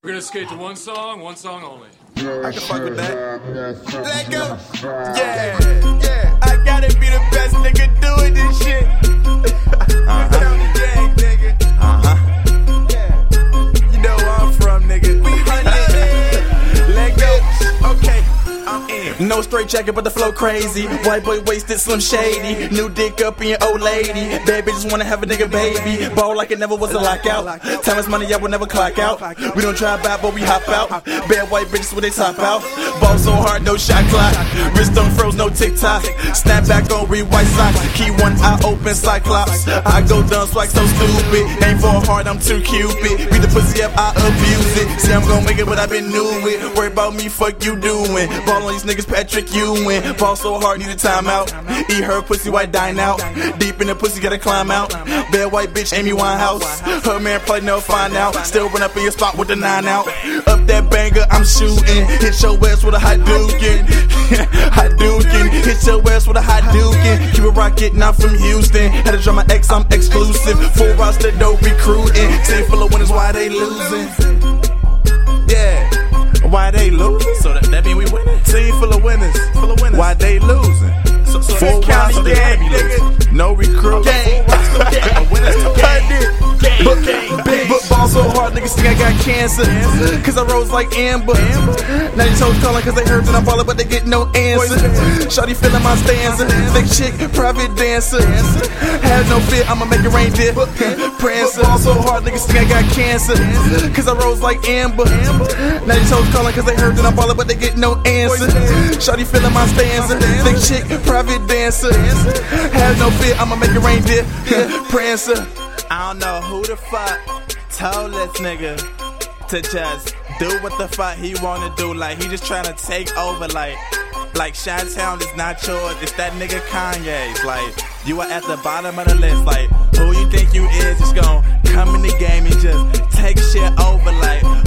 We're gonna skate to one song only. I can fuck with that. Let go. Yeah. I gotta be the best nigga doing this shit. Gang, nigga. You know where I'm from, nigga. We hunting. Let go. Okay. I'm in. No straight jacket, but the flow crazy. White boy wasted, slim shady. New dick up in your old lady. Bad bitches wanna have a nigga baby. Ball like it never was a lockout. Time is money, I will never clock out. We don't try back, but we hop out. Bad white bitches when they top out. Ball so hard, no shot clock. Wrist on froze, no TikTok. Snap back on read white socks. Key one eye open, cyclops. I go dumb, swag so stupid. Aim for a heart, I'm too cupid. Beat the pussy up, I abuse it. See, I'm gon' make it, but I been new it. Worry about me, fuck you doing. Ball on these niggas, Patrick Ewing. Ball so hard, need a timeout. Eat her pussy, white dine out. Deep in the pussy, gotta climb out. Bad white bitch, Amy Winehouse. Her man play, no find out. Still run up in your spot with the 9 out. Up that banger, I'm shooting. Hit your ass with a hot dukin'. Hot dukin'. Hit your ass with a hot dukin'. Keep it rocket, not from Houston. Had to draw my ex, I'm exclusive. Full roster, dope recruiting. Team full of winners, why they losing? Yeah. Why they losing? So that mean we winning? Team full of winners. Why they losing? So full roster, nigga. No recruit. Gang. But ball so hard, niggas think I got cancer. Cause I rose like Amber. Now these hoes calling cause they heard that I'm ballin', but they get no answer. Shawty feelin' my stanza. Thick chick, private dancer. Have no fear, I'ma make it reindeer. Prancer. Ball so hard, niggas think I got cancer. Cause I rose like Amber. Now these hoes calling cause they heard that I'm ballin', but they get no answer. Shawty feelin' my stanza. Thick chick, private dancer. Have no fear, I'ma make it reindeer. Prancer. I don't know who the fuck told this nigga to just do what the fuck he wanna do. Like he just tryna take over. Like Chi-Town is not yours. It's that nigga Kanye's. Like you are at the bottom of the list. Like who you think you is just gon' come in the game and just take shit over. Like